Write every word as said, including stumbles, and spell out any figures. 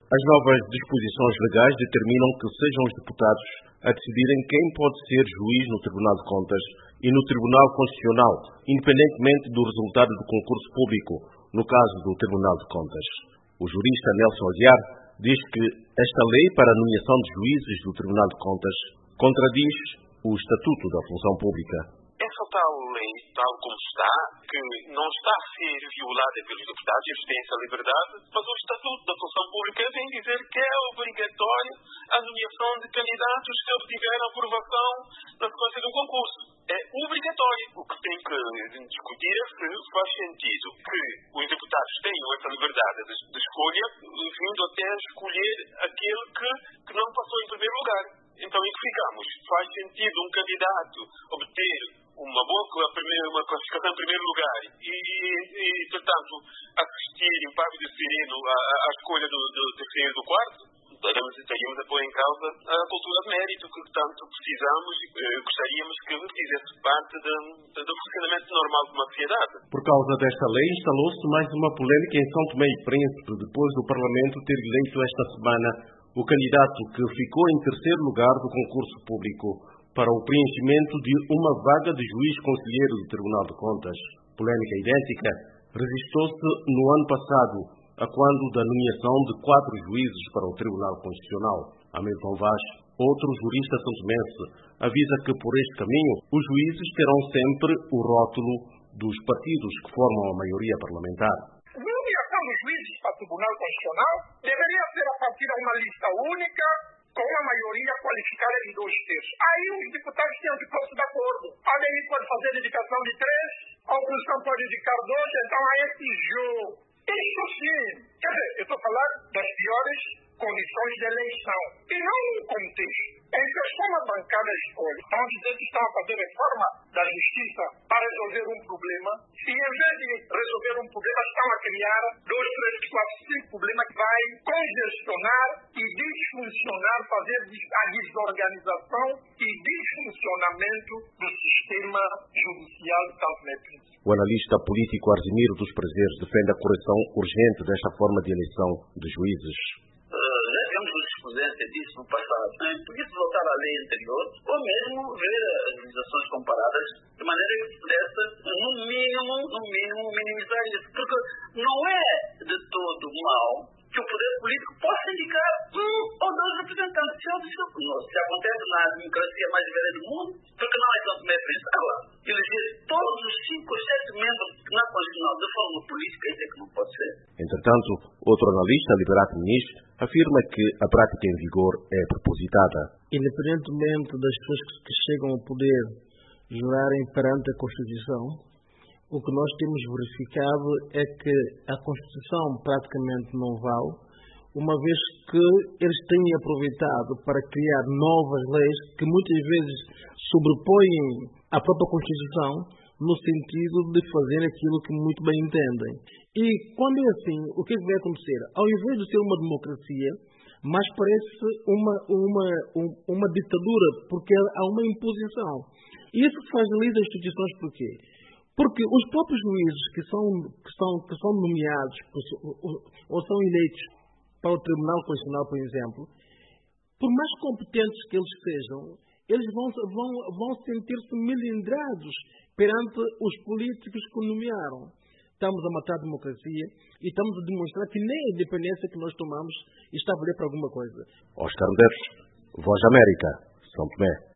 As novas disposições legais determinam que sejam os deputados a decidirem quem pode ser juiz no Tribunal de Contas e no Tribunal Constitucional, independentemente do resultado do concurso público, no caso do Tribunal de Contas. O jurista Nelson Aguiar diz que esta lei para a nomeação de juízes do Tribunal de Contas contradiz o Estatuto da Função Pública. Essa tal lei, tal como está, que não está a ser violada pelos deputados, eles têm essa liberdade, mas o Estatuto da Função Pública vem dizer que é obrigatório a nomeação de candidatos que obtiveram aprovação na sequência do concurso. É obrigatório. O que tem que discutir é se faz sentido que os deputados tenham essa liberdade de, de escolha, vindo até escolher aquele que, que não passou em primeiro lugar. Então, em que ficamos? Faz sentido um candidato obter uma boa uma classificação em primeiro lugar e, e, e portanto, assistir impávido e sereno à, à escolha do, do terceiro e do quarto? Estaríamos a pôr em causa a cultura de mérito que tanto precisamos e eh, gostaríamos que fizesse parte de, de, do funcionamento normal de uma sociedade. Por causa desta lei, instalou-se mais uma polémica em São Tomé e Príncipe, depois do Parlamento ter eleito esta semana o candidato que ficou em terceiro lugar do concurso público para o preenchimento de uma vaga de juiz conselheiro do Tribunal de Contas. Polémica idêntica registrou-se no ano passado, a quando da nomeação de quatro juízes para o Tribunal Constitucional. Hamilton Vaz, outro jurista santomense, avisa que por este caminho os juízes terão sempre o rótulo dos partidos que formam a maioria parlamentar. A nomeação dos juízes para o Tribunal Constitucional deveria ser a partir de uma lista única, com uma maioria qualificada de dois terços. Aí os deputados têm que pôr-se de acordo. A D I pode fazer indicação de três, a oposição pode indicar dois, então há esse jogo. Isso sim, quer dizer, eu estou falando das piores condições de eleição. E não um contexto em que as formas bancadas escolhem. Estão a dizer que estão a fazer reforma da justiça para resolver um problema, e em vez de resolver um problema, estão a criar dois, três, quatro, cinco problemas que vai congestionar e disfuncionar, fazer a desorganização e disfuncionamento do sistema judicial de São Tomé e Príncipe. O analista político Argemiro dos Prazeres defende a correção urgente desta forma de eleição de juízes. Já temos jurisprudência disso no passado. Podia-se voltar à lei anterior ou mesmo ver as legislações comparadas de maneira que se pudesse, no mínimo, no mínimo, minimizar isso. Porque não é de todo mal que o poder político possa indicar um ou dois representantes. Se, se acontece na democracia mais velha do mundo, porque não é São Tomé e Príncipe. Agora, eleger todos os cinco ou sete membros na Constituição de forma política, isso é que não pode ser. Entretanto, outro analista, Liberato Muniz, afirma que a prática em vigor é propositada. Independentemente das pessoas que chegam ao poder jurarem perante a Constituição, o que nós temos verificado é que a Constituição praticamente não vale, uma vez que eles têm aproveitado para criar novas leis que muitas vezes sobrepõem a própria Constituição no sentido de fazer aquilo que muito bem entendem. E quando é assim, o que, é que vai acontecer? Ao invés de ser uma democracia, mas parece uma, uma, uma ditadura, porque há uma imposição. E isso fragiliza as instituições por quê? Porque os próprios juízes que são, que são, que são nomeados ou são eleitos para o Tribunal Constitucional, por exemplo, por mais competentes que eles sejam, eles vão, vão, vão sentir-se melindrados perante os políticos que nomearam. Estamos a matar a democracia e estamos a demonstrar que nem a independência que nós tomamos está a valer para alguma coisa. Oscar Medeiros, Voz da América, São Tomé.